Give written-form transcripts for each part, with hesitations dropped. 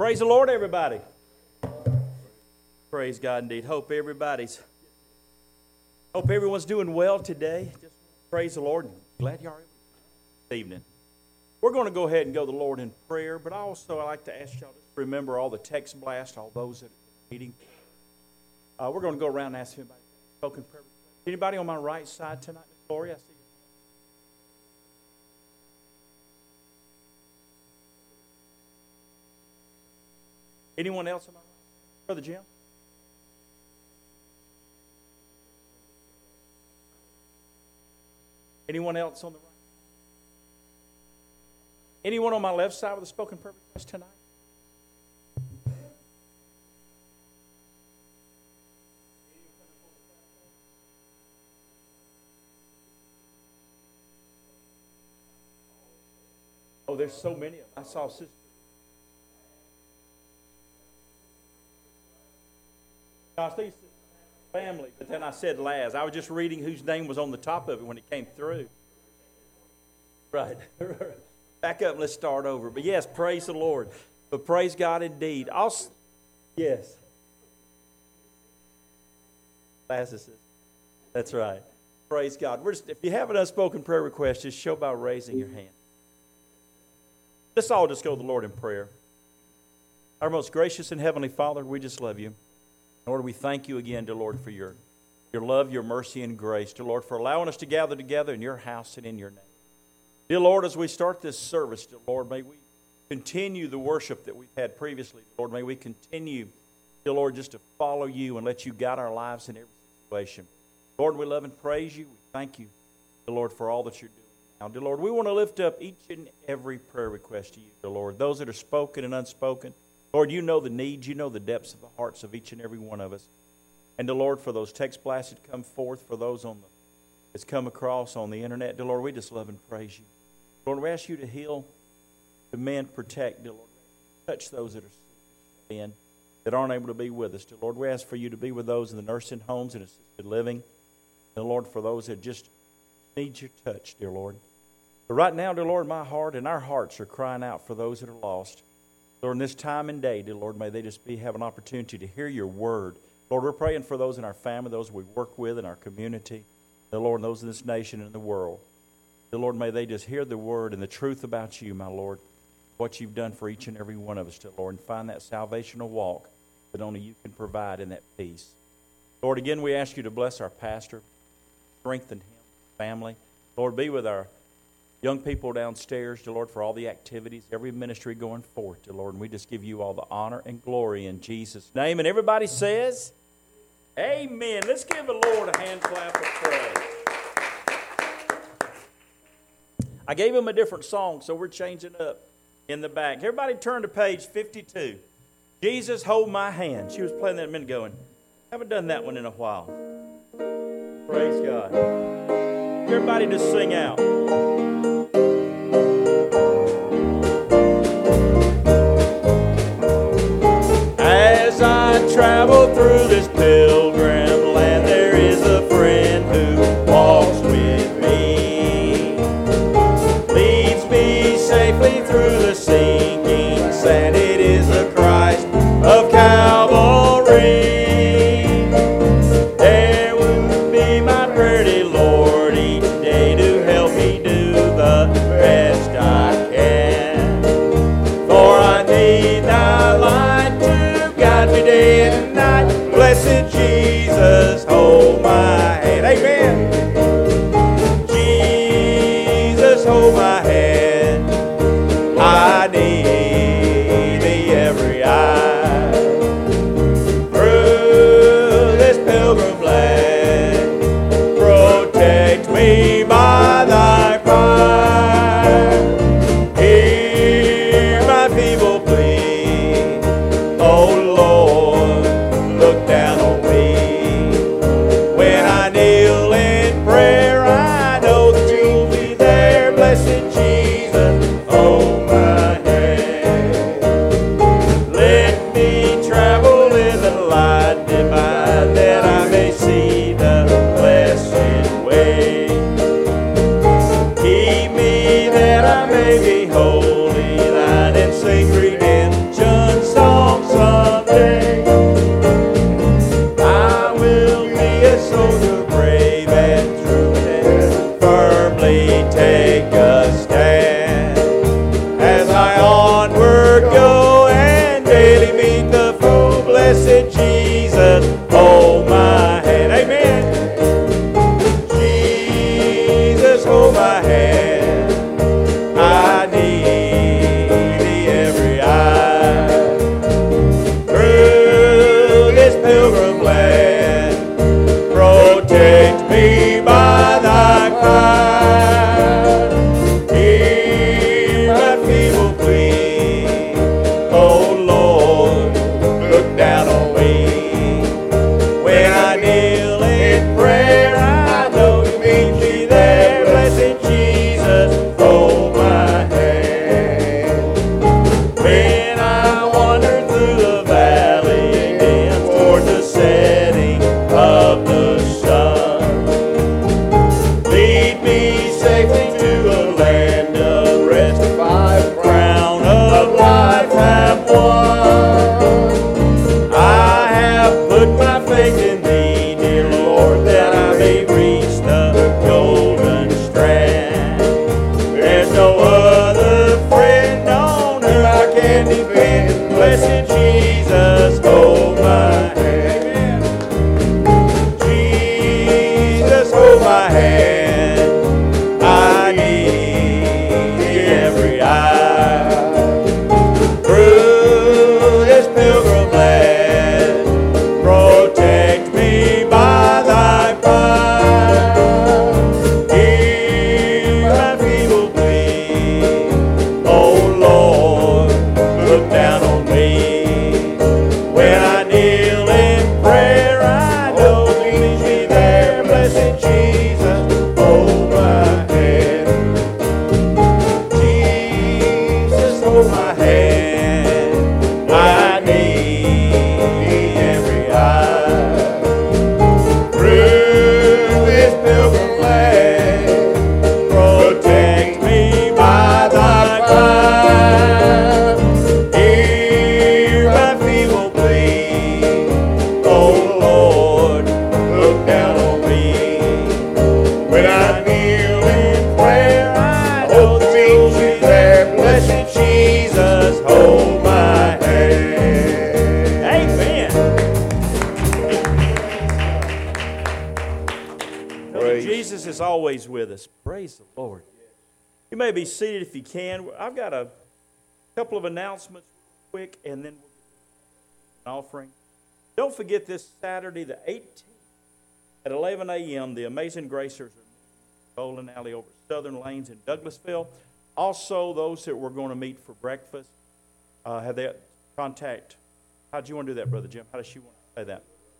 Praise the Lord, everybody. Praise God indeed. Hope everyone's doing well today. Just praise the Lord. Glad you are this evening. We're going to go ahead and go to the Lord in prayer, but I like to ask y'all to remember all the text blasts, all those that are meeting. We're going to go around and ask anybody spoken prayer. Anybody on my right side tonight, Miss Lori? I see you. Anyone else on my right? Brother Jim? Anyone else on the right? Anyone on my left side with a spoken prayer request tonight? Oh, there's so many of them. I saw Sister. I see family, but then I said Laz. I was just reading whose name was on the top of it when it came through. Right. Back up and let's start over. But yes, praise the Lord. But praise God indeed. Yes. Laz is it. That's right. Praise God. If you have an unspoken prayer request, just show by raising your hand. Let's all just go to the Lord in prayer. Our most gracious and heavenly Father, we just love you. Lord, we thank you again, dear Lord, for your love, your mercy, and grace. Dear Lord, for allowing us to gather together in your house and in your name. Dear Lord, as we start this service, dear Lord, may we continue the worship that we've had previously. Lord, may we continue, dear Lord, just to follow you and let you guide our lives in every situation. Lord, we love and praise you. We thank you, dear Lord, for all that you're doing now. Dear Lord, we want to lift up each and every prayer request to you, dear Lord, those that are spoken and unspoken. Lord, you know the needs, you know the depths of the hearts of each and every one of us. And, dear Lord, for those text blasts that come forth, for those that's come across on the internet, dear Lord, we just love and praise you. Lord, we ask you to heal, to mend, protect, dear Lord. Touch those that are sick, that aren't able to be with us. Dear Lord, we ask for you to be with those in the nursing homes and assisted living. Dear Lord, for those that just need your touch, dear Lord. But right now, dear Lord, my heart and our hearts are crying out for those that are lost. Lord, in this time and day, dear Lord, may they just have an opportunity to hear your word. Lord, we're praying for those in our family, those we work with in our community, dear Lord, and those in this nation and the world. Dear Lord, may they just hear the word and the truth about you, my Lord, what you've done for each and every one of us, dear Lord, and find that salvational walk that only you can provide in that peace. Lord, again, we ask you to bless our pastor, strengthen him, family. Lord, be with our young people downstairs, dear Lord, for all the activities, every ministry going forth, dear Lord. And we just give you all the honor and glory in Jesus' name. And everybody says, amen. Let's give the Lord a hand clap of praise. I gave him a different song, so we're changing up in the back. Everybody turn to page 52. Jesus, hold my hand. She was playing that a minute ago, and haven't done that one in a while. Praise God. Everybody just sing out. As I travel through this pilgrim land, there is a friend who walks with me, leads me safely through the sinking sand. It is the Christ of Calvary. There will be my pretty Lord each day to help me do always with us. Praise the Lord. You may be seated if you can. I've got a couple of announcements quick, and then we'll get an offering. Don't forget this Saturday, the 18th, at 11 a.m., the Amazing Gracers are meeting Bowling Alley over Southern Lanes in Douglasville. Also, those that we're going to meet for breakfast, have their contact. How do you want to do that, Brother Jim? How does she want to say that?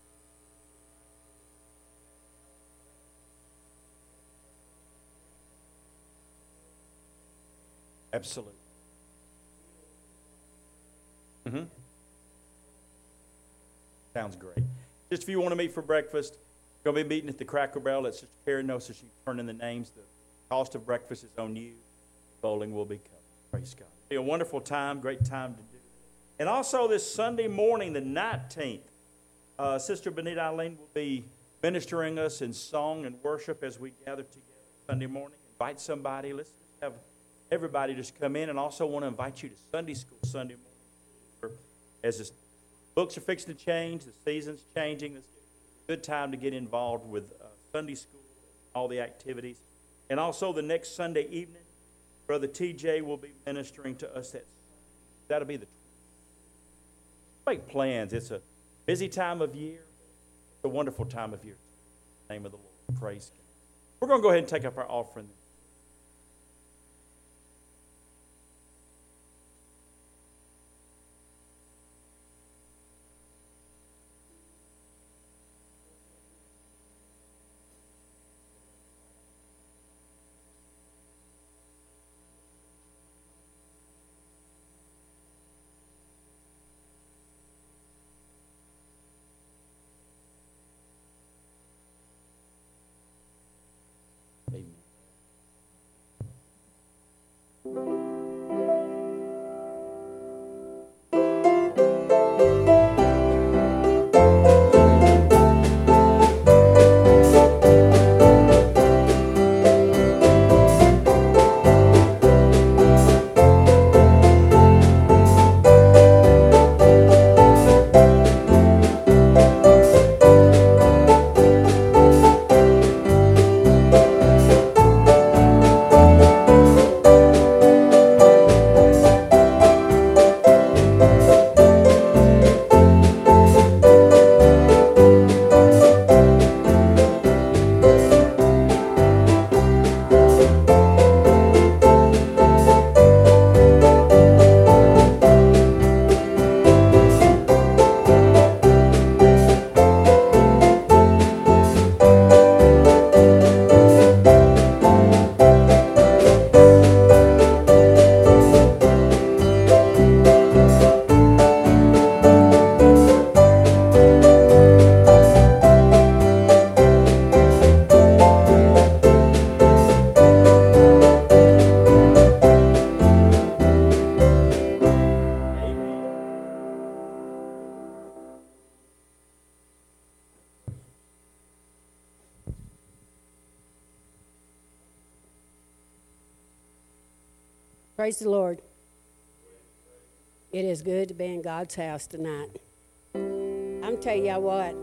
Absolutely. Mm-hmm. Sounds great. Just if you want to meet for breakfast, we're going to be meeting at the Cracker Barrel. Let Sister Karen know so she can turn in the names. The cost of breakfast is on you. Bowling will be covered. Praise God. It'll be a wonderful time, great time to do. And also this Sunday morning, the 19th, Sister Benita Eileen will be ministering us in song and worship as we gather together Sunday morning. Invite somebody. Let's just have everybody just come in, and also want to invite you to Sunday school Sunday morning. As the books are fixing to change, the season's changing, it's a good time to get involved with Sunday school, all the activities. And also the next Sunday evening, Brother TJ will be ministering to us. That'll be the 20th. Make plans. It's a busy time of year. It's a wonderful time of year. In the name of the Lord. Praise God. We're going to go ahead and take up our offering. Praise the Lord. It is good to be in God's house tonight. I'm telling y'all what,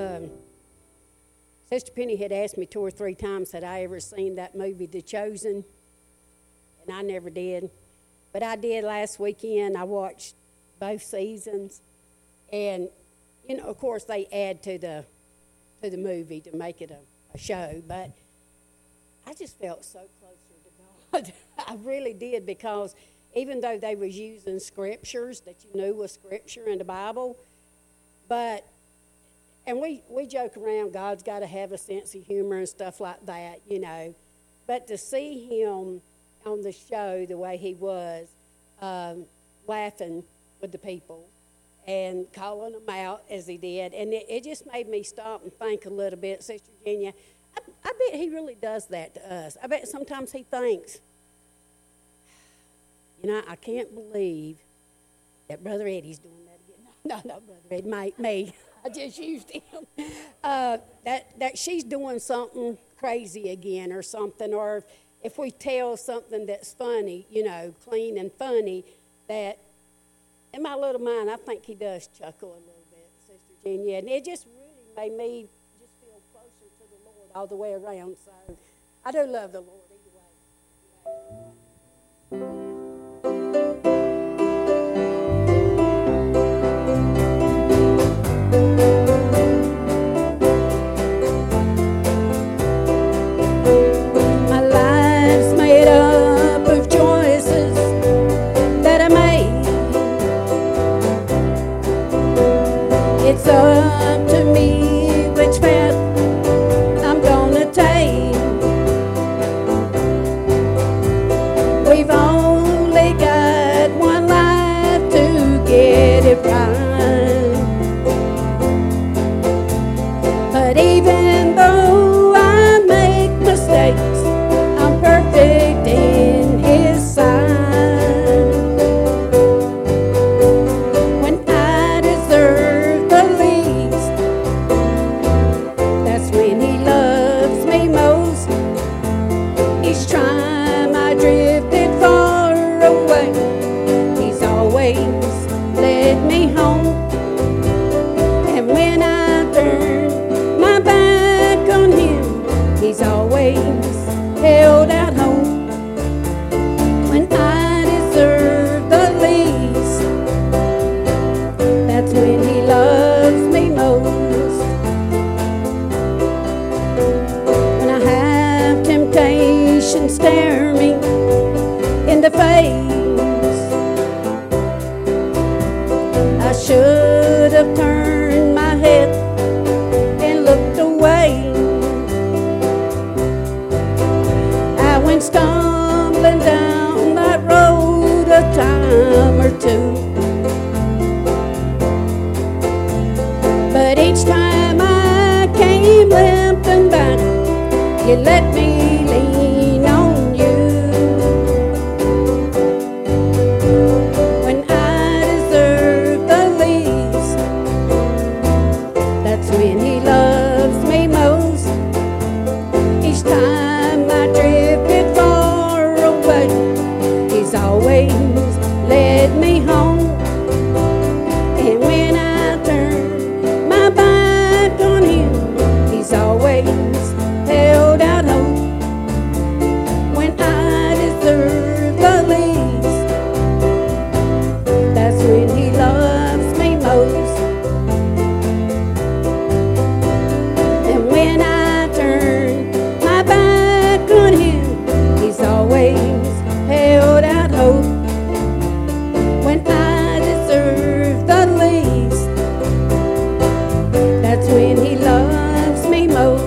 Sister Penny had asked me 2 or 3 times had I ever seen that movie, The Chosen, and I never did. But I did last weekend. I watched both seasons, and you know, of course, they add to the movie to make it a show. But I just felt so closer to God. I really did, because even though they was using scriptures that you knew was scripture in the Bible, and we joke around, God's got to have a sense of humor and stuff like that, you know. But to see him on the show the way he was, laughing with the people and calling them out as he did, and it just made me stop and think a little bit. Sister Virginia, I bet he really does that to us. I bet sometimes he thinks, you know, I can't believe that Brother Eddie's doing that again. No, Brother Eddie, me. I just used him. That she's doing something crazy again or something, or if we tell something that's funny, you know, clean and funny, that in my little mind, I think he does chuckle a little bit, Sister Virginia. And it just really made me just feel closer to the Lord all the way around. So I do love the Lord either way. My life's made up of choices that I made. It's up to me which path I'm gonna take. We've only got one life to get it right. But even though I make mistakes, I'm perfect in His sight. When I deserve the least, that's when He loves me most. Each time I drifted far away, He's always led me home. And when I turn my back on Him, He's always held out hope. When I deserve the least, that's when He loves me most. When I have temptation stare me in the face, I should have turned my head and looked away. I went stumbling down that road a time or two, but each time I came limping back, You let me lean on You. When I deserve the least, that's when He loves me most. Each time I drifted far away, He's always led me home. And when I turn my back on Him, He's always held out hope. When I deserve the least, that's when He loves me most. And when I turn my back on Him, He's always held out hope. When I deserve the least, that's when He loves me most.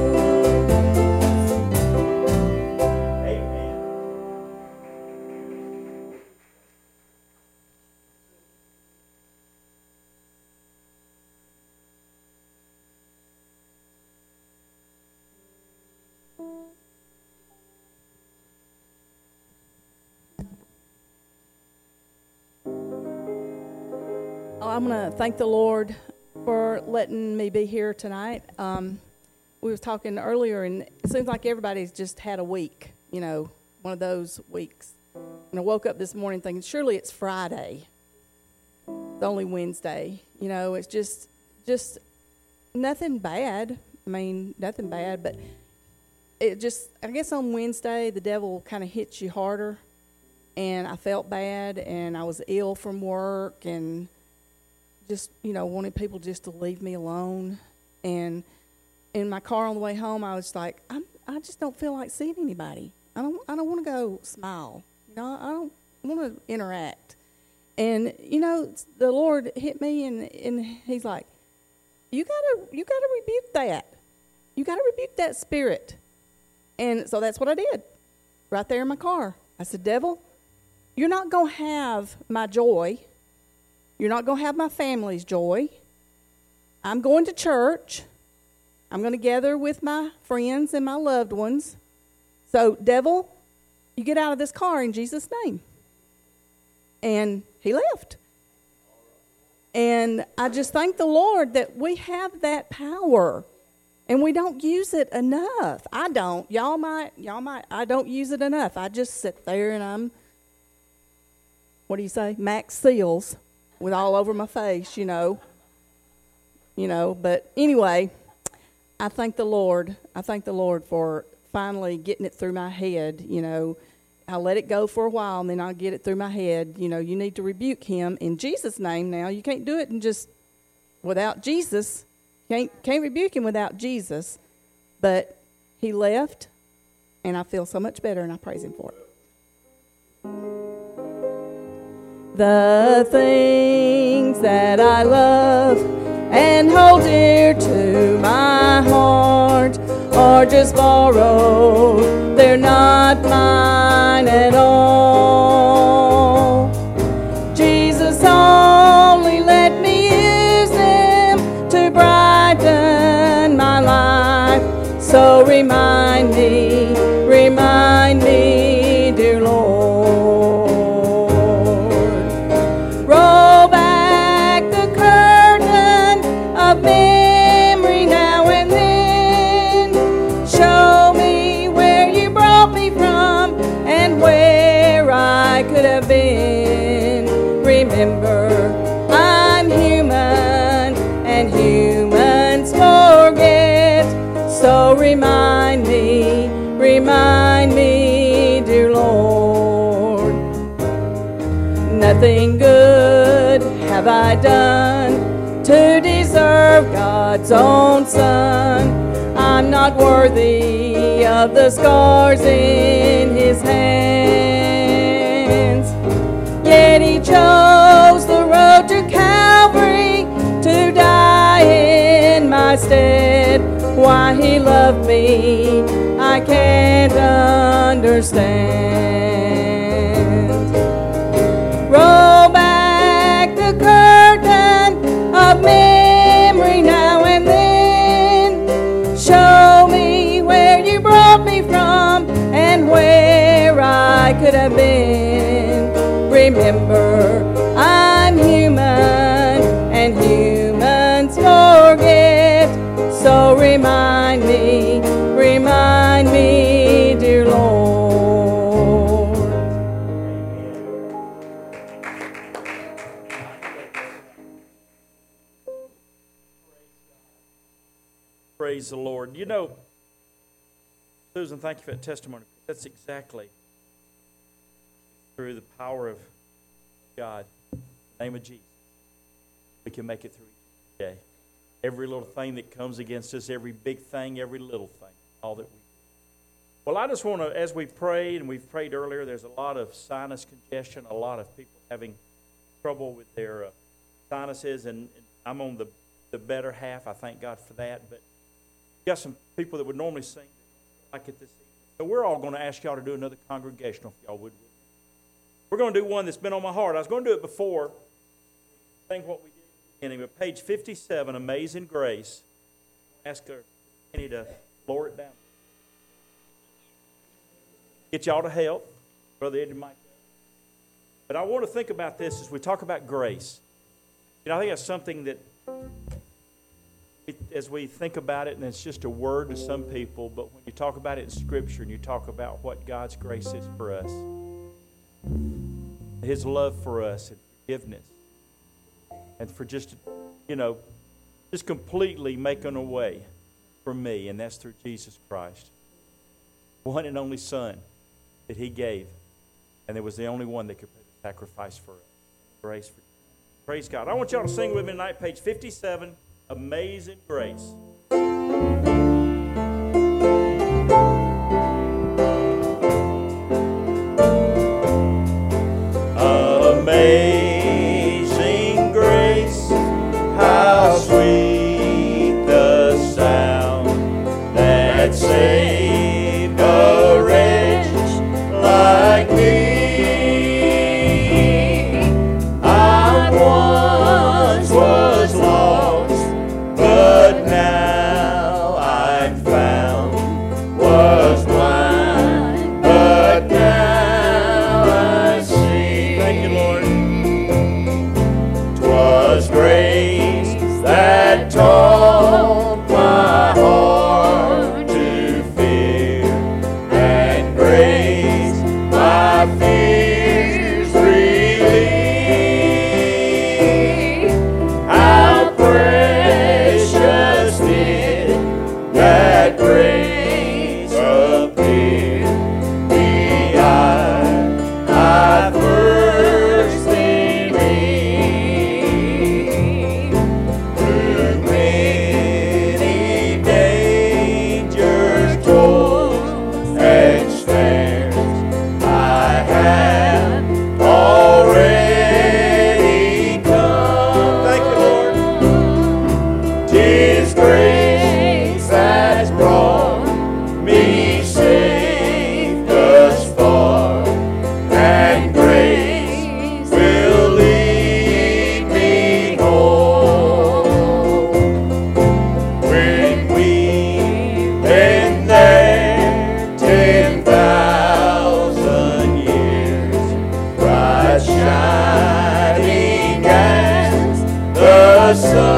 I'm going to thank the Lord for letting me be here tonight. We was talking earlier, and it seems like everybody's just had a week, one of those weeks. And I woke up this morning thinking, surely it's Friday. It's only Wednesday. It's just nothing bad. Nothing bad, but I guess on Wednesday, the devil kind of hits you harder. And I felt bad, and I was ill from work, and just, wanted people just to leave me alone. And in my car on the way home, I was like, I just don't feel like seeing anybody. I don't want to go smile. I don't want to interact. And, the Lord hit me, and He's like, you gotta rebuke that. You gotta rebuke that spirit. And so that's what I did right there in my car. I said, devil, you're not going to have my joy. You're not going to have my family's joy. I'm going to church. I'm going to gather with my friends and my loved ones. So, devil, you get out of this car in Jesus' name. And he left. And I just thank the Lord that we have that power. And we don't use it enough. I don't. Y'all might. I don't use it enough. I just sit there and I'm, what do you say? Max Seals with all over my face, But anyway, I thank the Lord. I thank the Lord for finally getting it through my head, I'll let it go for a while, and then I'll get it through my head. You need to rebuke him in Jesus' name now. You can't do it without Jesus. Can't rebuke him without Jesus. But he left, and I feel so much better, and I praise him for it. The things that I love and hold dear to my heart are just borrowed. They're not mine at all. Jesus only let me use them to brighten my life. So remind me, dear Lord. Roll back the curtain of memory now and then. Show me where you brought me from and where I could have been. Remember, I'm human and humans forget. So remind me, dear Lord. Nothing good have I done to deserve God's own Son. I'm not worthy of the scars in his hands. Yet he chose the road to Calvary to die in my stead. Why he loved me, I can't understand. Roll back the curtain of memory now and then. Show me where you brought me from and where I could have been. Remember, I'm human and humans forget. So remind me, dear Lord. Praise the Lord. Susan, thank you for that testimony. That's exactly through the power of God, in the name of Jesus, we can make it through each day. Every little thing that comes against us, every big thing, every little thing, all that we do. Well, I just want to, as we prayed, and we've prayed earlier, there's a lot of sinus congestion, a lot of people having trouble with their sinuses, and I'm on the better half. I thank God for that. But we got some people that would normally sing like it this evening. So we're all going to ask y'all to do another congregational, if y'all would. We're going to do one that's been on my heart. I was going to do it before. Think what we did. But page 57, Amazing Grace. Ask her, Penny, to lower it down. Get y'all to help. Brother Eddie might. But I want to think about this as we talk about grace. I think that's something that, as we think about it, and it's just a word to some people, but when you talk about it in Scripture and you talk about what God's grace is for us, His love for us and forgiveness, and for just completely making a way for me, and that's through Jesus Christ. One and only Son that He gave, and it was the only one that could pay the sacrifice for us. Grace. Praise God. I want y'all to sing with me tonight, page 57, Amazing Grace. Amazing grace, how sweet the sound that saved a wretch like me. I once was lost, but now shining as the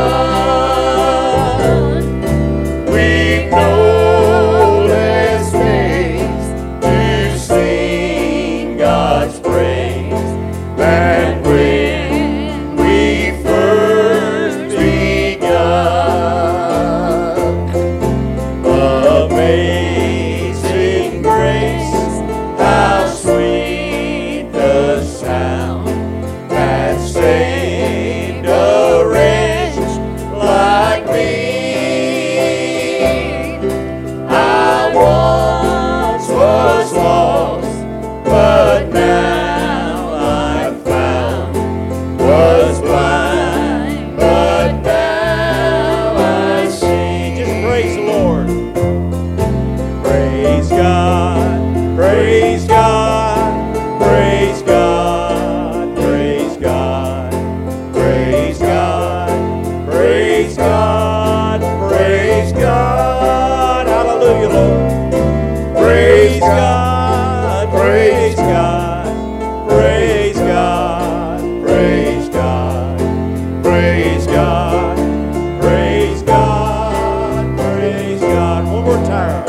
sun. We've no less ways to sing God's praise than when we first begun. Amazing grace, how sweet the sound that saved a wretch like me. I once was lost, but now I'm found. Was blind, but now I see. Just praise the Lord. Praise God, praise God, praise God, praise God, praise God, praise God, praise God. Hallelujah, Lord. Praise God, praise God, praise God, praise God, praise God, praise God, praise God. One more time.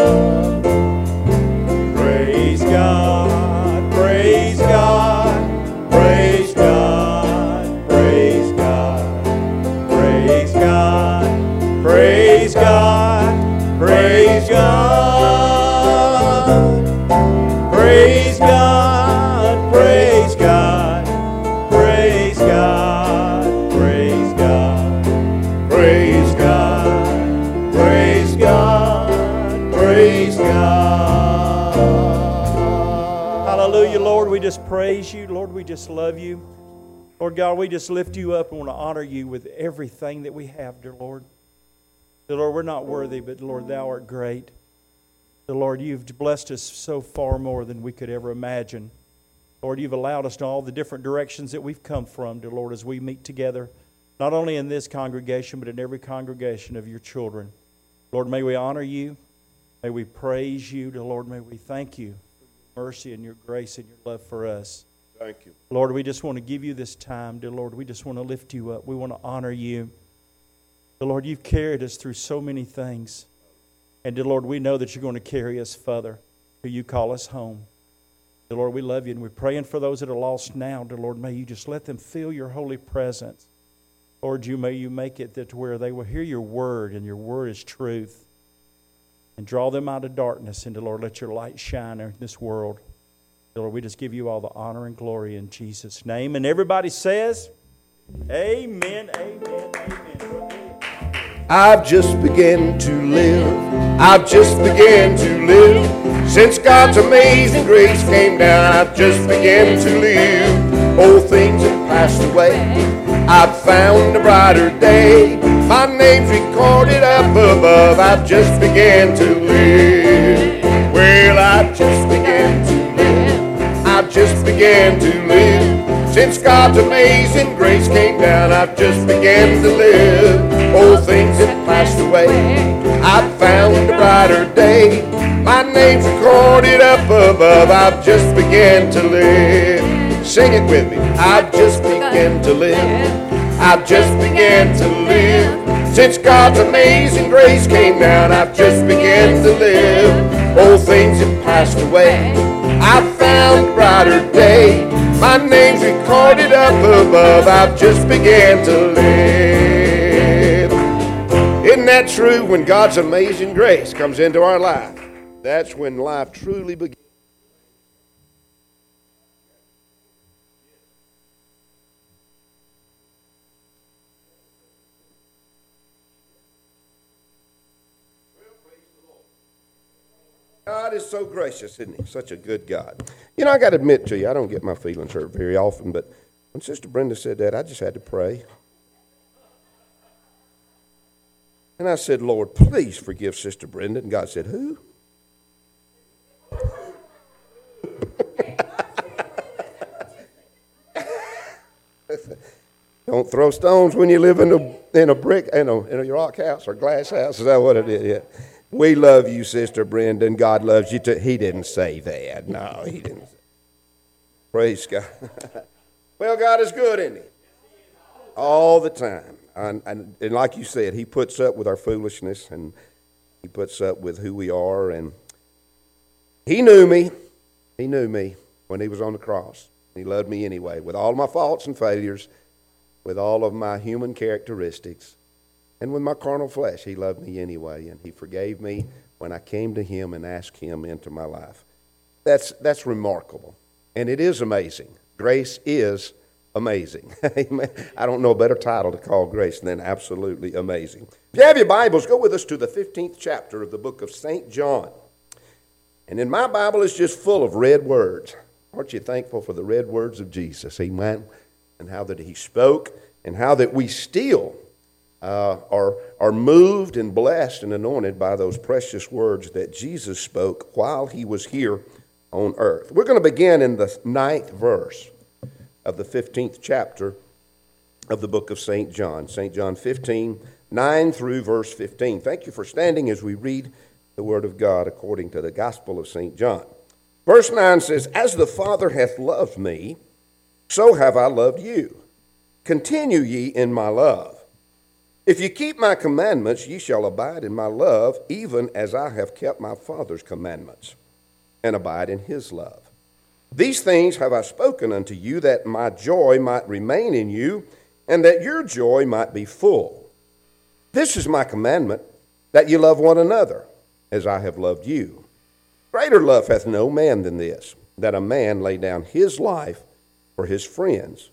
Praise God, praise God, praise God, praise God, praise God, praise God, praise God, praise God, praise God, praise God, praise God, praise God, praise God, praise God. Hallelujah, Lord. We just praise you. Lord, we just love you. Lord God, we just lift you up and want to honor you with everything that we have, dear Lord. Dear Lord, we're not worthy, but Lord, thou art great. Dear Lord, you've blessed us so far more than we could ever imagine. Lord, you've allowed us to all the different directions that we've come from, dear Lord, as we meet together, not only in this congregation, but in every congregation of your children. Lord, may we honor you. May we praise you, dear Lord. May we thank you for your mercy and your grace and your love for us. Thank you. Lord, we just want to give you this time, dear Lord. We just want to lift you up. We want to honor you. Dear Lord, you've carried us through so many things. And dear Lord, we know that you're going to carry us further till you call us home. Dear Lord, we love you, and we're praying for those that are lost now. Dear Lord, may you just let them feel your holy presence. Lord, may you make it that to where they will hear your word, and your word is truth. And draw them out of darkness, and dear Lord, let your light shine in this world. Dear Lord, we just give you all the honor and glory in Jesus' name. And everybody says, amen, amen, amen. I've just begun to live. I've just begun to live. Since God's amazing grace came down, I've just begun to live. Old things have passed away. I've found a brighter day. My name's recorded up above. I've just begun to live. Well, I've just begun to live. I've just begun to live. Since God's amazing grace came down, I've just begun to live. Old things have passed away. I've found a brighter day. My name's recorded up above. I've just begun to live. Sing it with me. I've just begun to live. I've just begun to live. Since God's amazing grace came down, I've just begun to live. Old things have passed away. I've found a brighter day. My name's recorded up above. I've just begun to live. Isn't that true? When God's amazing grace comes into our life, that's when life truly begins. God is so gracious, isn't he? Such a good God. You know, I got to admit to you, I don't get my feelings hurt very often, but when Sister Brenda said that, I just had to pray. And I said, Lord, please forgive Sister Brenda. And God said, who? Don't throw stones when you live in a brick, in a rock house or glass house. Is that what it is? Yeah. We love you, Sister Brenda, and God loves you too. He didn't say that. No, he didn't. Praise God. Well, God is good, isn't he? All the time. And like you said, he puts up with our foolishness, and he puts up with who we are. And he knew me. He knew me when he was on the cross. He loved me anyway, with all my faults and failures, with all of my human characteristics, and with my carnal flesh. He loved me anyway, and he forgave me when I came to him and asked him into my life. That's remarkable, and it is amazing. Grace is amazing. Amen. I don't know a better title to call grace than absolutely amazing. If you have your Bibles, go with us to the 15th chapter of the book of St. John. And in my Bible, it's just full of red words. Aren't you thankful for the red words of Jesus? Amen. And how that he spoke, and how that we still are moved and blessed and anointed by those precious words that Jesus spoke while he was here on earth. We're going to begin in the 9th verse of the 15th chapter of the book of St. John. St. John 15, 9 through verse 15. Thank you for standing as we read the word of God according to the Gospel of St. John. Verse 9 says, "As the Father hath loved me, so have I loved you. Continue ye in my love. If ye keep my commandments, ye shall abide in my love, even as I have kept my Father's commandments, and abide in his love. These things have I spoken unto you, that my joy might remain in you, and that your joy might be full. This is my commandment, that ye love one another, as I have loved you. Greater love hath no man than this, that a man lay down his life for his friends.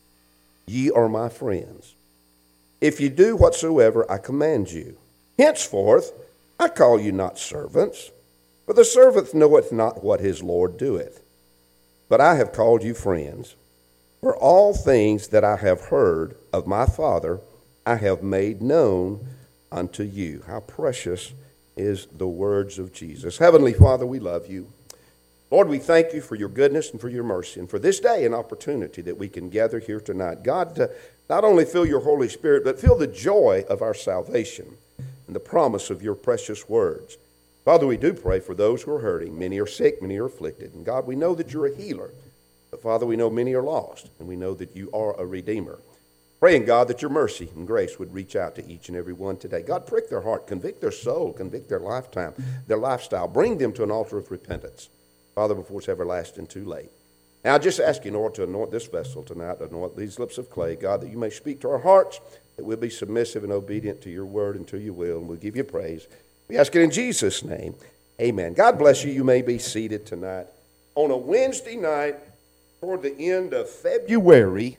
Ye are my friends, if ye do whatsoever I command you. Henceforth I call you not servants, for the servant knoweth not what his Lord doeth. But I have called you friends, for all things that I have heard of my Father I have made known unto you." How precious is the words of Jesus. Heavenly Father, we love you. Lord, we thank you for your goodness and for your mercy, and for this day an opportunity that we can gather here tonight. God, to not only feel your Holy Spirit, but feel the joy of our salvation and the promise of your precious words. Father, we do pray for those who are hurting. Many are sick, many are afflicted. And God, we know that you're a healer. But Father, we know many are lost, and we know that you are a redeemer. Praying, God, that your mercy and grace would reach out to each and every one today. God, prick their heart, convict their soul, convict their lifetime, their lifestyle. Bring them to an altar of repentance, Father, before it's everlasting too late. Now, I just ask you, Lord, to anoint this vessel tonight, anoint these lips of clay, God, that you may speak to our hearts, that we'll be submissive and obedient to your word and to your will, and we'll give you praise. We ask it in Jesus' name. Amen. God bless you. You may be seated tonight on a Wednesday night toward the end of February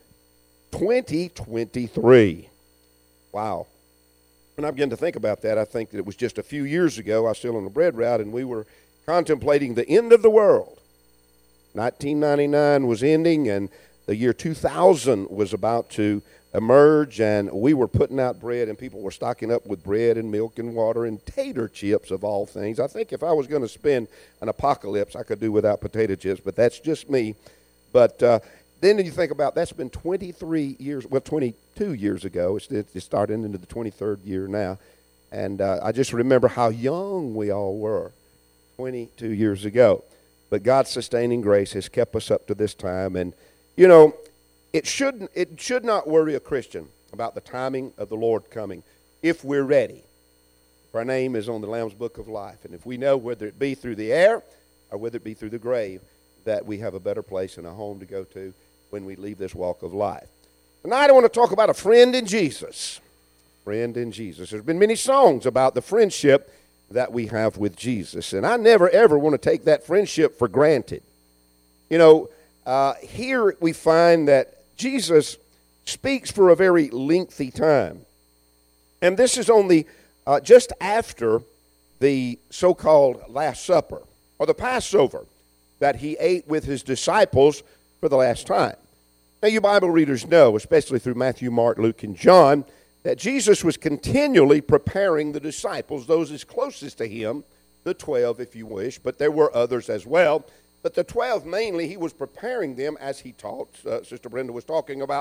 2023. Wow. When I begin to think about that, I think that it was just a few years ago. I was still on the bread route, and we were contemplating the end of the world. 1999 was ending, and the year 2000 was about to emerge, and we were putting out bread, and people were stocking up with bread and milk and water and tater chips, of all things. I think if I was going to spend an apocalypse, I could do without potato chips, but that's just me. But then you think about, that's been 22 years ago. It's starting into the 23rd year now. And I just remember how young we all were 22 years ago. But God's sustaining grace has kept us up to this time. And, you know, it should not worry a Christian about the timing of the Lord coming if we're ready. If our name is on the Lamb's Book of Life, and if we know, whether it be through the air or whether it be through the grave, that we have a better place and a home to go to when we leave this walk of life. Tonight I want to talk about a friend in Jesus. Friend in Jesus. There's been many songs about the friendship that we have with Jesus, and I never ever want to take that friendship for granted. You know, here we find that Jesus speaks for a very lengthy time, and this is only just after the so-called Last Supper, or the Passover, that he ate with his disciples for the last time. Now, you Bible readers know, especially through Matthew, Mark, Luke, and John, that Jesus was continually preparing the disciples, those as closest to him, the 12 if you wish, but there were others as well. But the 12 mainly, he was preparing them as he taught. Sister Brenda was talking about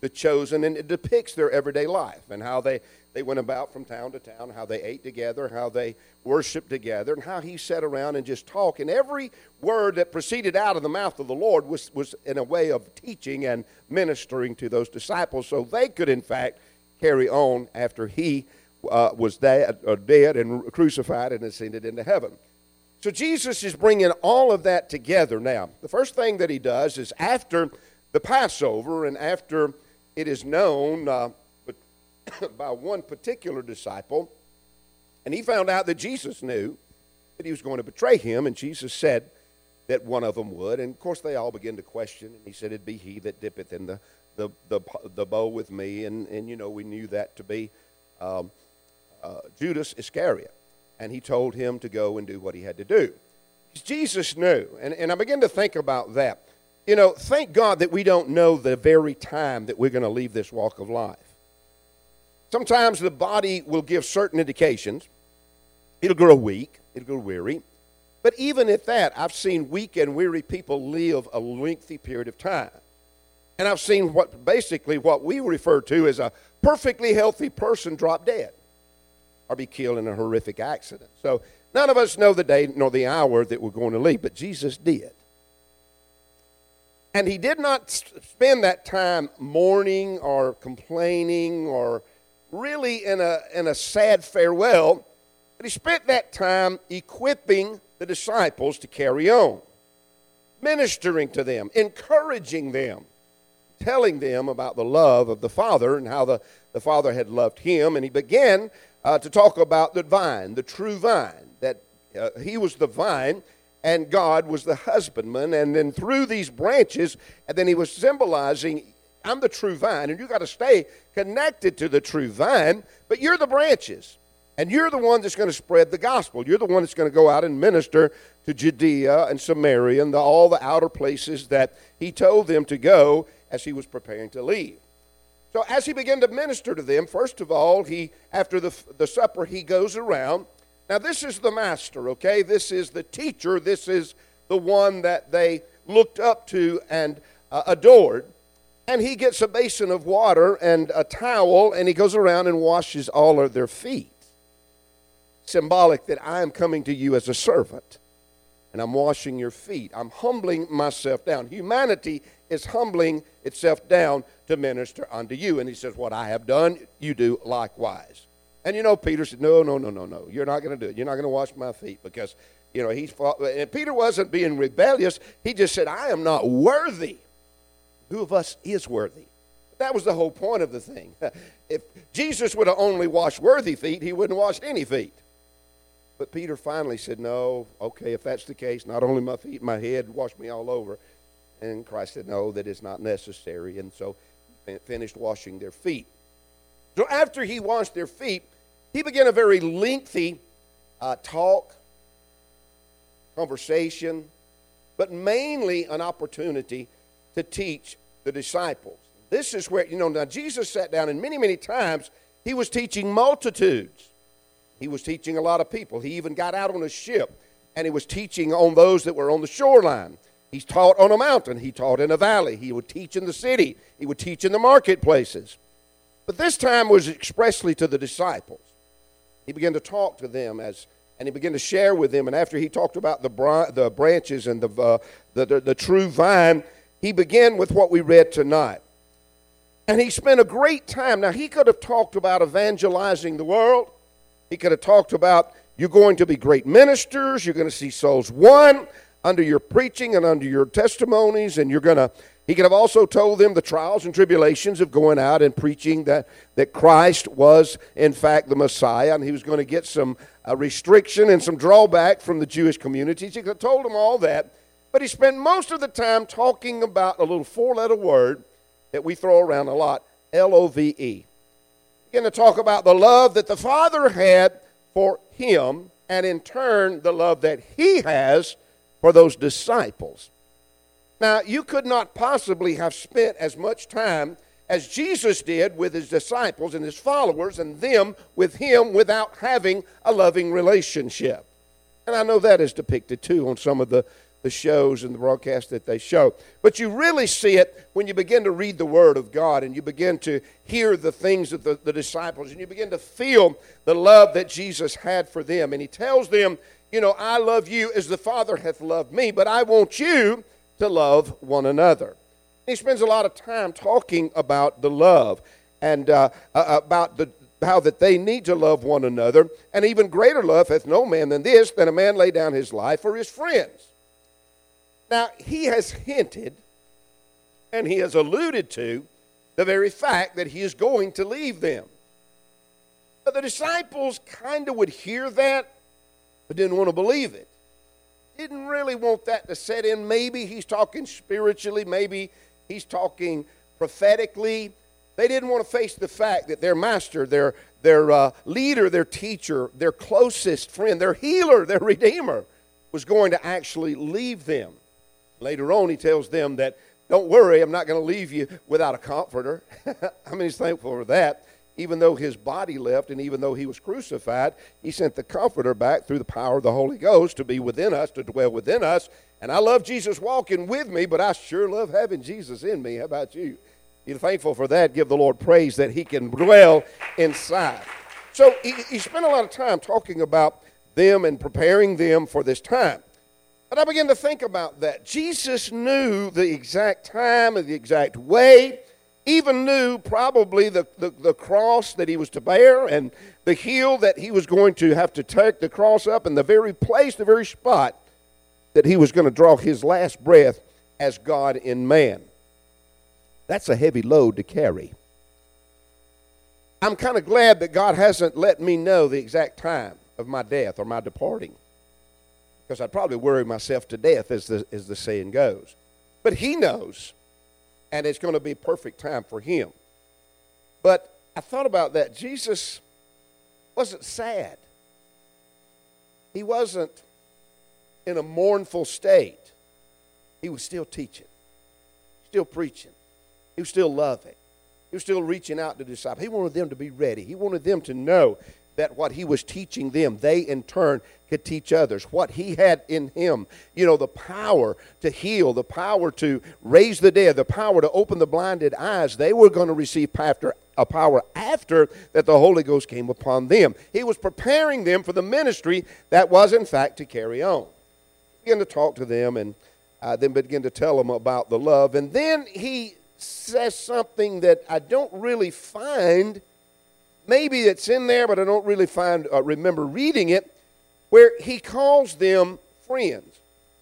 the chosen, and it depicts their everyday life and how they went about from town to town, how they ate together, how they worshiped together, and how he sat around and just talked. And every word that proceeded out of the mouth of the Lord was in a way of teaching and ministering to those disciples so they could, in fact, carry on after he was dead and crucified and ascended into heaven. So Jesus is bringing all of that together now. The first thing that he does is after the Passover and after it is known by one particular disciple, and he found out that Jesus knew that he was going to betray him, and Jesus said that one of them would. And, of course, they all began to question, and he said, "It'd be he that dippeth in the bowl with me." And you know, we knew that to be Judas Iscariot. And he told him to go and do what he had to do. Jesus knew, and I began to think about that. You know, thank God that we don't know the very time that we're going to leave this walk of life. Sometimes the body will give certain indications. It'll grow weak. It'll grow weary. But even at that, I've seen weak and weary people live a lengthy period of time. And I've seen what we refer to as a perfectly healthy person drop dead or be killed in a horrific accident. So none of us know the day nor the hour that we're going to leave, but Jesus did. And he did not spend that time mourning or complaining or really in a sad farewell, but he spent that time equipping the disciples to carry on, ministering to them, encouraging them, telling them about the love of the Father and how the Father had loved him. And he began to talk about the vine, the true vine, that he was the vine and God was the husbandman. And then through these branches, and then he was symbolizing, I'm the true vine, and you got to stay connected to the true vine, but you're the branches, and you're the one that's going to spread the gospel. You're the one that's going to go out and minister to Judea and Samaria and all the outer places that he told them to go as he was preparing to leave. So as he began to minister to them, first of all, after the supper, he goes around. Now this is the master, okay? This is the teacher. This is the one that they looked up to and adored. And he gets a basin of water and a towel, and he goes around and washes all of their feet. Symbolic that I am coming to you as a servant, and I'm washing your feet. I'm humbling myself down. Humanity is humbling itself down to minister unto you. And he says, what I have done, you do likewise. And you know, Peter said, no, you're not going to do it. You're not going to wash my feet because, you know, and Peter wasn't being rebellious. He just said, I am not worthy. Who of us is worthy? That was the whole point of the thing. If Jesus would have only washed worthy feet, he wouldn't wash any feet. But Peter finally said, no, okay, if that's the case, not only my feet, my head, wash me all over. And Christ said, no, that is not necessary. And so he finished washing their feet. So after he washed their feet, he began a very lengthy conversation, but mainly an opportunity to teach the disciples. This is where, now Jesus sat down, and many, many times he was teaching multitudes. He was teaching a lot of people. He even got out on a ship, and he was teaching on those that were on the shoreline. He taught on a mountain. He taught in a valley. He would teach in the city. He would teach in the marketplaces. But this time was expressly to the disciples. He began to talk to them and he began to share with them. And after he talked about the branches and the true vine, he began with what we read tonight. And he spent a great time. Now, he could have talked about evangelizing the world. He could have talked about you're going to be great ministers. You're going to see souls won under your preaching and under your testimonies. And he could have also told them the trials and tribulations of going out and preaching that Christ was, in fact, the Messiah. And he was going to get some restriction and some drawback from the Jewish communities. He could have told them all that. But he spent most of the time talking about a little four-letter word that we throw around a lot, Love. He's going to talk about the love that the Father had for him, and in turn, the love that he has for those disciples. Now, you could not possibly have spent as much time as Jesus did with his disciples and his followers and them with him without having a loving relationship. And I know that is depicted, too, on some of the the shows and the broadcasts that they show. But you really see it when you begin to read the Word of God and you begin to hear the things of the disciples and you begin to feel the love that Jesus had for them. And he tells them, I love you as the Father hath loved me, but I want you to love one another. He spends a lot of time talking about the love and about how that they need to love one another. And even greater love hath no man than this, than a man lay down his life for his friends. Now, he has hinted and he has alluded to the very fact that he is going to leave them. But the disciples kind of would hear that, but didn't want to believe it. Didn't really want that to set in. Maybe he's talking spiritually. Maybe he's talking prophetically. They didn't want to face the fact that their master, their leader, their teacher, their closest friend, their healer, their redeemer, was going to actually leave them. Later on, he tells them that, don't worry, I'm not going to leave you without a comforter. I mean, he's thankful for that. Even though his body left and even though he was crucified, he sent the comforter back through the power of the Holy Ghost to be within us, to dwell within us. And I love Jesus walking with me, but I sure love having Jesus in me. How about you? You're thankful for that. Give the Lord praise that he can dwell inside. So he spent a lot of time talking about them and preparing them for this time. But I began to think about that. Jesus knew the exact time and the exact way, even knew probably the cross that he was to bear and the hill that he was going to have to take the cross up, and the very place, the very spot that he was going to draw his last breath as God in man. That's a heavy load to carry. I'm kind of glad that God hasn't let me know the exact time of my death or my departing, because I'd probably worry myself to death, as the saying goes. But he knows, and it's going to be perfect time for him. But I thought about that. Jesus wasn't sad. He wasn't in a mournful state. He was still teaching, still preaching. He was still loving. He was still reaching out to disciples. He wanted them to be ready. He wanted them to know that what he was teaching them, they in turn could teach others. What he had in him, the power to heal, the power to raise the dead, the power to open the blinded eyes, they were going to receive a power after that the Holy Ghost came upon them. He was preparing them for the ministry that was, in fact, to carry on. He began to talk to them and then began to tell them about the love. And then he says something that I don't really find. Maybe it's in there, but I don't really remember reading it, where he calls them friends.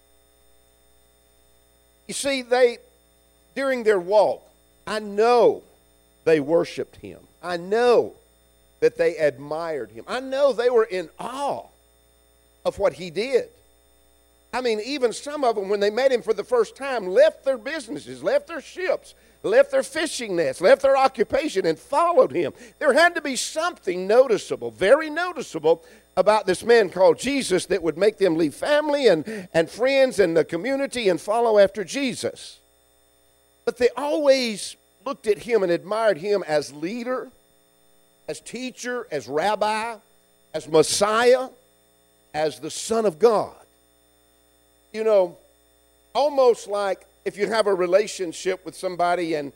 You see, during their walk, I know they worshiped him. I know that they admired him. I know they were in awe of what he did. I mean, even some of them, when they met him for the first time, left their businesses, left their ships, left their fishing nets, left their occupation, and followed him. There had to be something noticeable, very noticeable, about this man called Jesus that would make them leave family and friends and the community and follow after Jesus. But they always looked at him and admired him as leader, as teacher, as rabbi, as Messiah, as the Son of God. Almost like if you have a relationship with somebody and,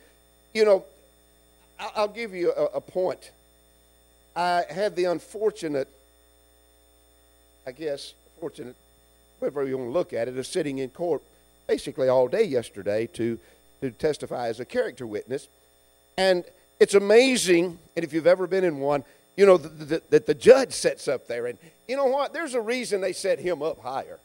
I'll give you a point. I had the unfortunate, whatever you want to look at it, of sitting in court basically all day yesterday to testify as a character witness. And it's amazing, and if you've ever been in one, that the judge sits up there. And you know what? There's a reason they set him up higher.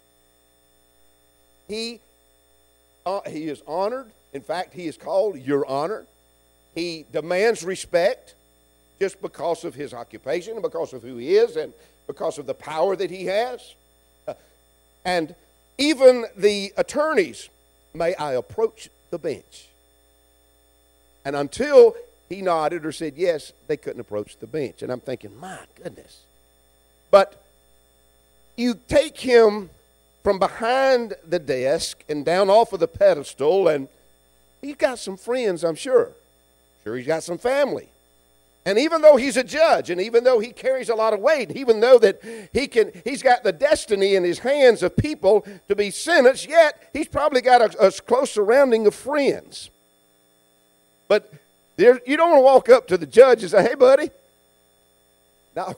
He is honored. In fact, he is called Your Honor. He demands respect just because of his occupation and because of who he is and because of the power that he has. And even the attorneys, may I approach the bench? And until he nodded or said yes, they couldn't approach the bench. And I'm thinking, my goodness. But you take him from behind the desk and down off of the pedestal, and he's got some friends, I'm sure. Sure, he's got some family. And even though he's a judge, and even though he carries a lot of weight, even though that he's got the destiny in his hands of people to be sentenced, yet he's probably got a close surrounding of friends. But you don't want to walk up to the judge and say, hey, buddy. No,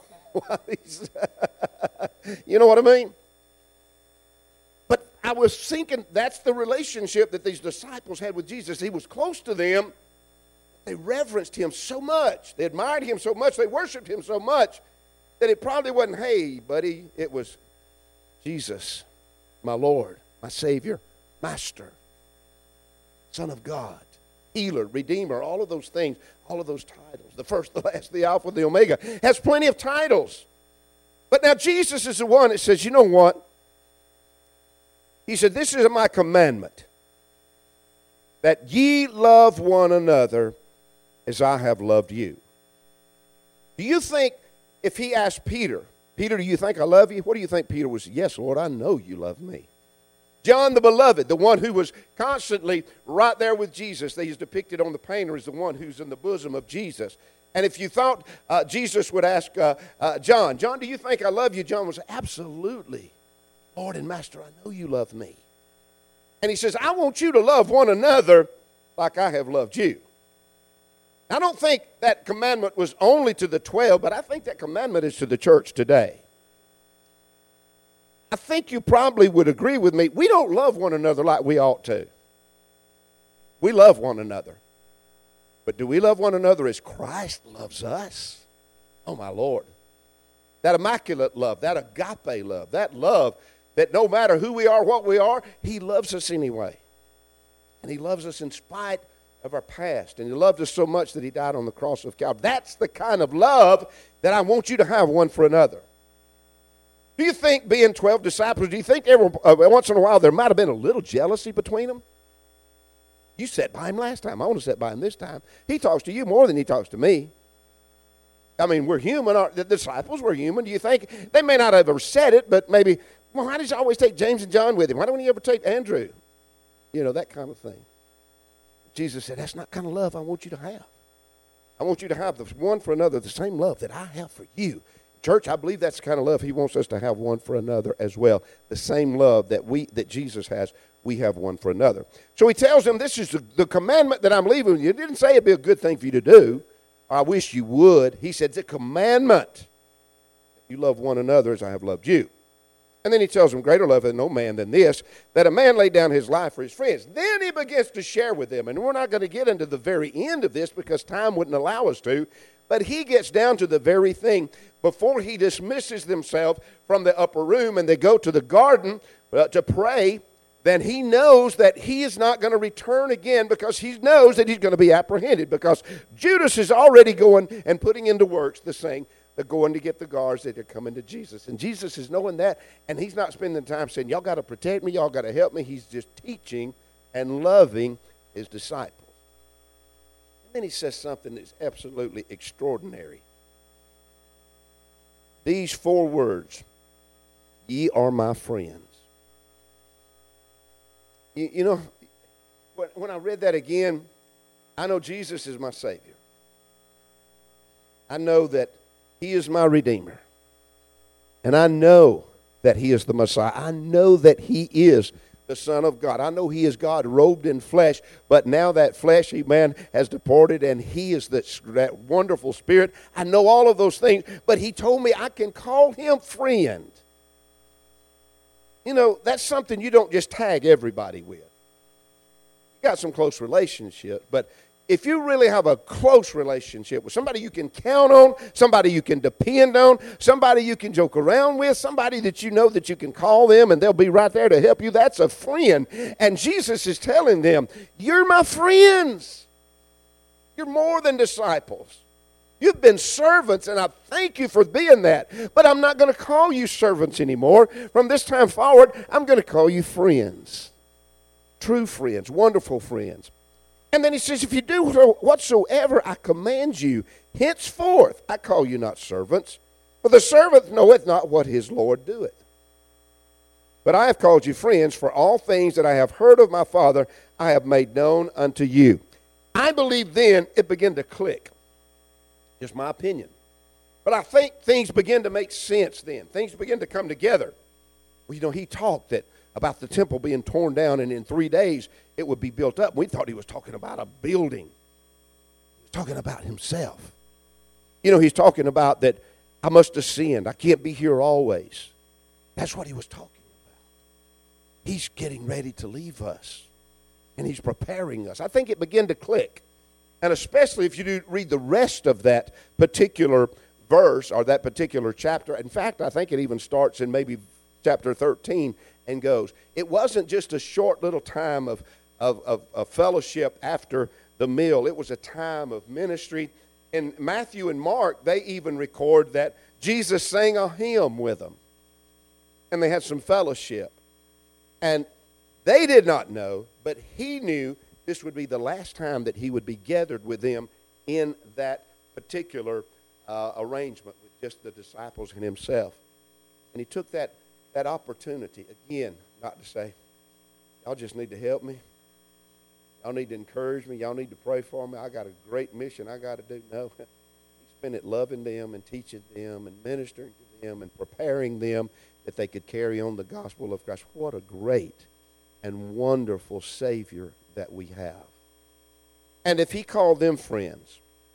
you know what I mean? But I was thinking that's the relationship that these disciples had with Jesus. He was close to them. They reverenced him so much. They admired him so much. They worshiped him so much that it probably wasn't, hey, buddy. It was Jesus, my Lord, my Savior, Master, Son of God, Healer, Redeemer, all of those things, all of those titles. The first, the last, the Alpha, the Omega. Has plenty of titles. But now Jesus is the one that says, you know what? He said, this is my commandment, that ye love one another as I have loved you. Do you think if he asked Peter, Peter, do you think I love you? What do you think Peter was? Yes, Lord, I know you love me. John the Beloved, the one who was constantly right there with Jesus, that he's depicted on the painter as the one who's in the bosom of Jesus. And if you thought Jesus would ask John, do you think I love you? John would say, absolutely. Lord and Master, I know you love me. And he says, I want you to love one another like I have loved you. I don't think that commandment was only to the 12, but I think that commandment is to the church today. I think you probably would agree with me. We don't love one another like we ought to. We love one another. But do we love one another as Christ loves us? Oh, my Lord. That immaculate love, that agape love, that love that no matter who we are, what we are, he loves us anyway. And he loves us in spite of our past. And he loved us so much that he died on the cross of Calvary. That's the kind of love that I want you to have one for another. Do you think, being 12 disciples, do you think once in a while there might have been a little jealousy between them? You sat by him last time. I want to sit by him this time. He talks to you more than he talks to me. I mean, we're human. The disciples were human. Do you think they may not have ever said it, but maybe, well, why does he always take James and John with him? Why don't he ever take Andrew? You know, that kind of thing. Jesus said, that's not the kind of love I want you to have. I want you to have the one for another, the same love that I have for you. Church, I believe that's the kind of love he wants us to have one for another as well. The same love that Jesus has, we have one for another. So he tells them, this is the commandment that I'm leaving with you. He didn't say it'd be a good thing for you to do. I wish you would. He said, it's a commandment. You love one another as I have loved you. And then he tells them, greater love than no man than this, that a man laid down his life for his friends. Then he begins to share with them. And we're not going to get into the very end of this because time wouldn't allow us to. But he gets down to the very thing before he dismisses themselves from the upper room and they go to the garden to pray. Then he knows that he is not going to return again because he knows that he's going to be apprehended because Judas is already going and putting into works the saying, they're going to get the guards that are coming to Jesus. And Jesus is knowing that, and he's not spending time saying, y'all got to protect me, y'all got to help me. He's just teaching and loving his disciples. And then he says something that's absolutely extraordinary. These 4 words, ye are my friends. You know, when I read that again, I know Jesus is my Savior. I know that he is my Redeemer. And I know that he is the Messiah. I know that he is the Son of God. I know he is God robed in flesh, but now that fleshy man has departed and he is that wonderful Spirit. I know all of those things, but he told me I can call him friend. You know, that's something you don't just tag everybody with. You got some close relationships, but if you really have a close relationship with somebody you can count on, somebody you can depend on, somebody you can joke around with, somebody that you know that you can call them and they'll be right there to help you, that's a friend. And Jesus is telling them, you're my friends. You're more than disciples. You've been servants, and I thank you for being that. But I'm not going to call you servants anymore. From this time forward, I'm going to call you friends. True friends, wonderful friends. And then he says, if you do whatsoever I command you, henceforth I call you not servants, for the servant knoweth not what his Lord doeth. But I have called you friends, for all things that I have heard of my Father I have made known unto you. I believe then it began to click. Just my opinion. But I think things begin to make sense then. Things begin to come together. Well, you know, he talked about the temple being torn down and in 3 days it would be built up. We thought he was talking about a building. He was talking about himself. You know, he's talking about that I must ascend. I can't be here always. That's what he was talking about. He's getting ready to leave us. And he's preparing us. I think it began to click. And especially if you do read the rest of that particular verse or that particular chapter. In fact, I think it even starts in maybe chapter 13 and goes. It wasn't just a short little time of fellowship after the meal. It was a time of ministry. In Matthew and Mark, they even record that Jesus sang a hymn with them. And they had some fellowship. And they did not know, but he knew this would be the last time that he would be gathered with them in that particular arrangement with just the disciples and himself. And he took that opportunity, again, not to say, y'all just need to help me. Y'all need to encourage me. Y'all need to pray for me. I got a great mission I got to do. No, he spent it loving them and teaching them and ministering to them and preparing them that they could carry on the gospel of Christ. What a great and wonderful Savior that we have. And if he called them friends,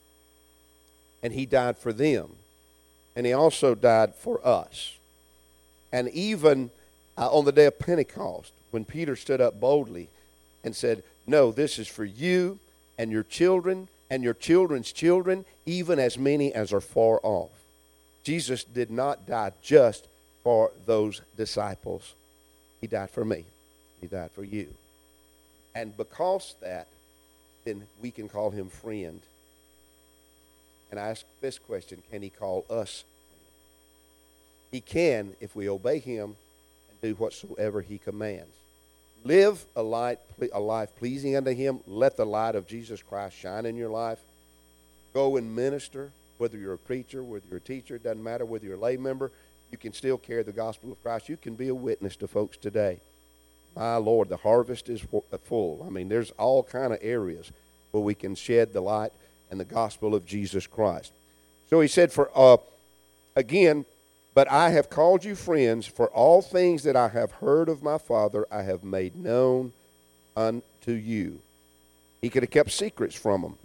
and he died for them, and he also died for us, and even on the day of Pentecost, when Peter stood up boldly and said, no, this is for you and your children and your children's children, even as many as are far off. Jesus did not die just for those disciples. He died for me. He died for you. And because that, then we can call him friend. And I ask this question, can he call us friend? He can if we obey him and do whatsoever he commands. Live a life pleasing unto him. Let the light of Jesus Christ shine in your life. Go and minister, whether you're a preacher, whether you're a teacher, it doesn't matter whether you're a lay member. You can still carry the gospel of Christ. You can be a witness to folks today. My Lord, the harvest is full. I mean, there's all kind of areas where we can shed the light and the gospel of Jesus Christ. So he said, again, but I have called you friends, for all things that I have heard of my Father I have made known unto you. He could have kept secrets from them.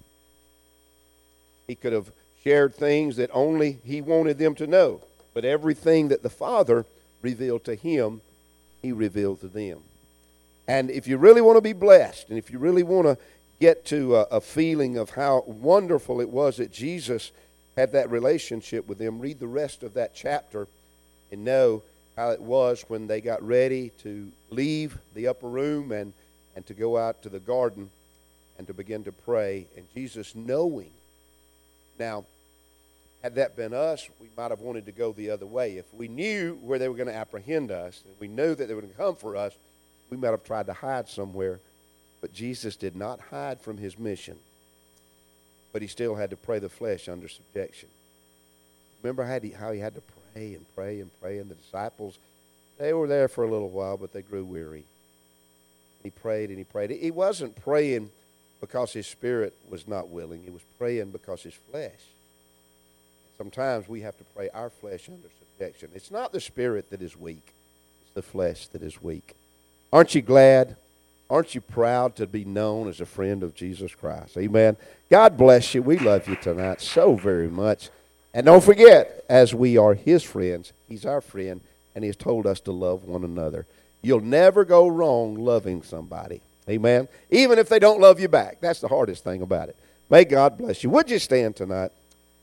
He could have shared things that only he wanted them to know. But everything that the Father revealed to him, he revealed to them. And if you really want to be blessed, and if you really want to get to a feeling of how wonderful it was that Jesus had that relationship with them, read the rest of that chapter and know how it was when they got ready to leave the upper room and to go out to the garden and to begin to pray. And Jesus knowing. Now, had that been us, we might have wanted to go the other way. If we knew where they were going to apprehend us, and we knew that they were going to come for us, we might have tried to hide somewhere. But Jesus did not hide from his mission. But he still had to pray the flesh under subjection. Remember how he had to pray and pray and pray, and the disciples, they were there for a little while, but they grew weary. He prayed and he prayed. He wasn't praying because his spirit was not willing. He was praying because his flesh. Sometimes we have to pray our flesh under subjection. It's not the spirit that is weak. It's the flesh that is weak. Aren't you glad? Aren't you proud to be known as a friend of Jesus Christ? Amen. God bless you. We love you tonight so very much. And don't forget, as we are his friends, he's our friend, and he has told us to love one another. You'll never go wrong loving somebody. Amen. Even if they don't love you back. That's the hardest thing about it. May God bless you. Would you stand tonight?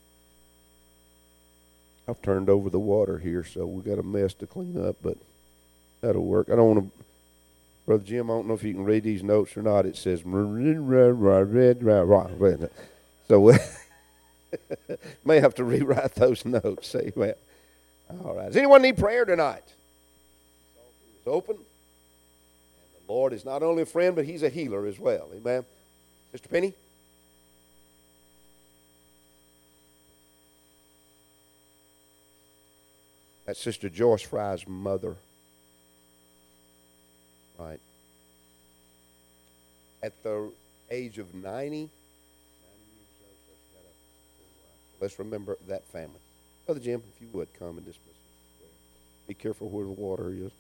I've turned over the water here, so we got a mess to clean up, but that'll work. I don't want to, Brother Jim, I don't know if you can read these notes or not. It says, so may have to rewrite those notes. Amen. All right. Does anyone need prayer tonight? It's open. And the Lord is not only a friend, but he's a healer as well. Amen. Mr. Penny? That's Sister Joyce Fry's mother. Right. At the age of 90, 90 years old, so she's got a Let's remember that family. Brother Jim, if you would come and dismiss us. Be careful where the water is.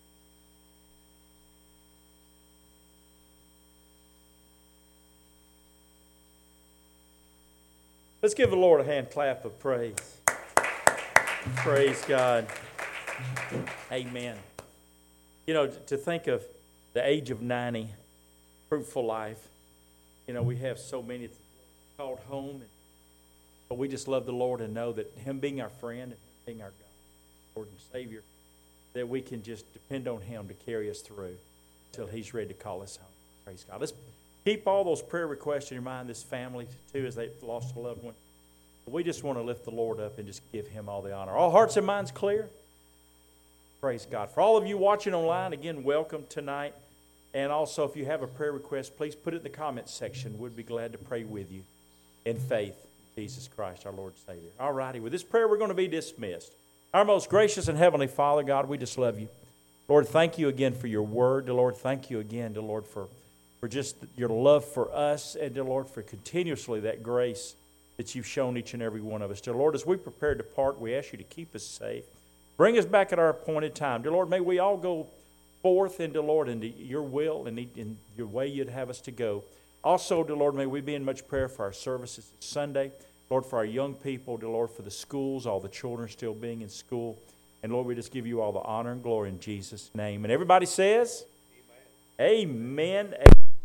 Let's give the Lord a hand clap of praise. Praise God. Amen. You know, to think of the age of 90, fruitful life. You know, we have so many it's called home. But we just love the Lord and know that Him being our friend and Him being our God, Lord and Savior, that we can just depend on Him to carry us through until He's ready to call us home. Praise God. Let's keep all those prayer requests in your mind, this family too, as they've lost a loved one. But we just want to lift the Lord up and just give Him all the honor. All hearts and minds clear? Praise God. For all of you watching online, again, welcome tonight. And also, if you have a prayer request, please put it in the comments section. We'd be glad to pray with you in faith. Jesus Christ, our Lord and Savior. All righty, with this prayer, we're going to be dismissed. Our most gracious and heavenly Father, God, we just love you. Lord, thank you again for your word. Dear Lord, thank you again, dear Lord, for just your love for us, and dear Lord, for continuously that grace that you've shown each and every one of us. Dear Lord, as we prepare to depart, we ask you to keep us safe. Bring us back at our appointed time. Dear Lord, may we all go forth into, Lord, into your will and in your way you'd have us to go. Also, dear Lord, may we be in much prayer for our services this Sunday. Lord, for our young people, dear Lord, for the schools, all the children still being in school. And Lord, we just give you all the honor and glory in Jesus' name. And everybody says, Amen. Amen.